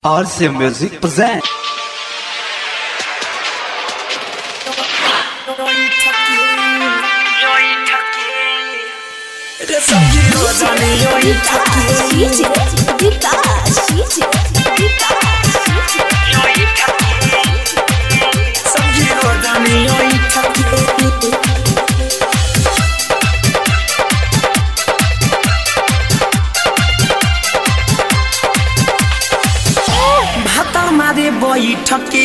RC Music present. मारे बैठके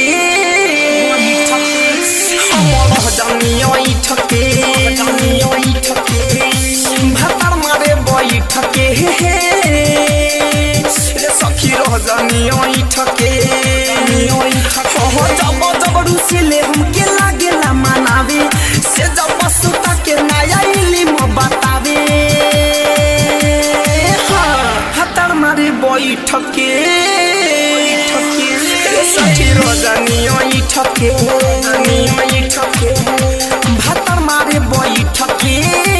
भातार मारे बैठके रे सखी रह जानी ठके जब जब रुसिले हमके लागेला मनावे से जब सुता के नया इल्म बतावे भातार मारे बैठके सखी रजनी ठके भातार मारे बैठके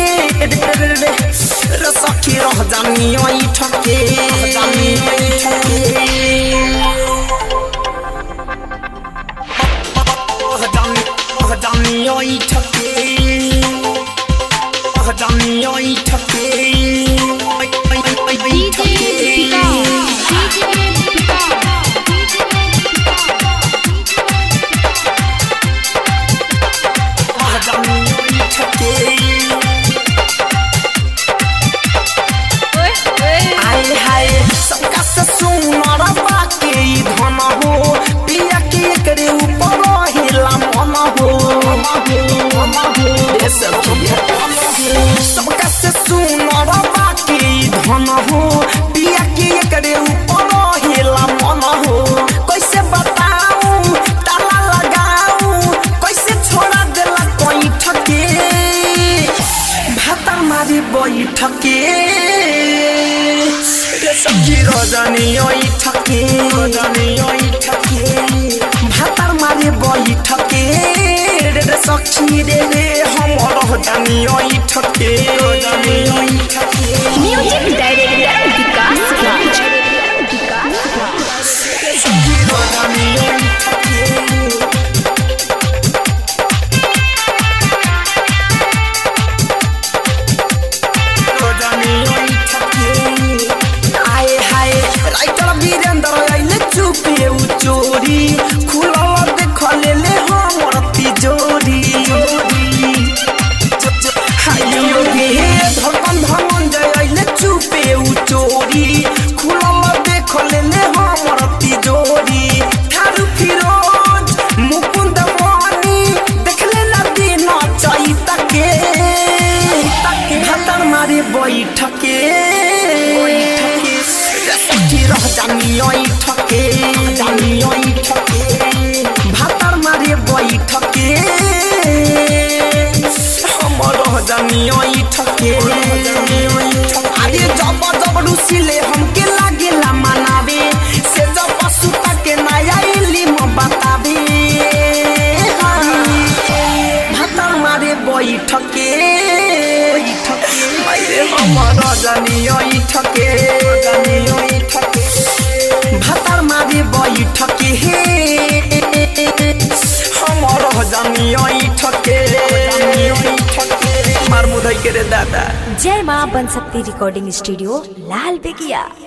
रे सखी रजनी ठके सबका से सुनर बाकी धन हो पिया के करे ऊपर हेला मन हो कैसे बताऊं ताला लगाऊं कैसे छोड़ा देला कोई ठके भातार मारी बैठके रे सखी रजनी ठके भातार मारी बैठके रे सखी रे हमर जानी ठके म्यूजिक डायरेक्टर विकास राज आए हाय राइटर वीरेंद्र आइले चुपे उ चोरी खुलल देख लेले हमर तिजोरी धड़कन धमन जयले चुपे उ चोरी खुलल देख लेले हमर तिजोरी थारू फिरोज मुकुंद मनी देखले ना दिन चैता के भातार मारे बैठके सखी रह जानी ठके भातार मारे बैठके जानी ठके अरे जब जब रुसिले हमके लागेला मनावे से जब सुता के नया इल्म बतावे भातार मारे बैठके हमर जानी ठके भातार मारे बैठके हमर जानी ठके मार मुधई के रे दादा। जय मां बन सकती रिकॉर्डिंग स्टूडियो लाल बेगिया।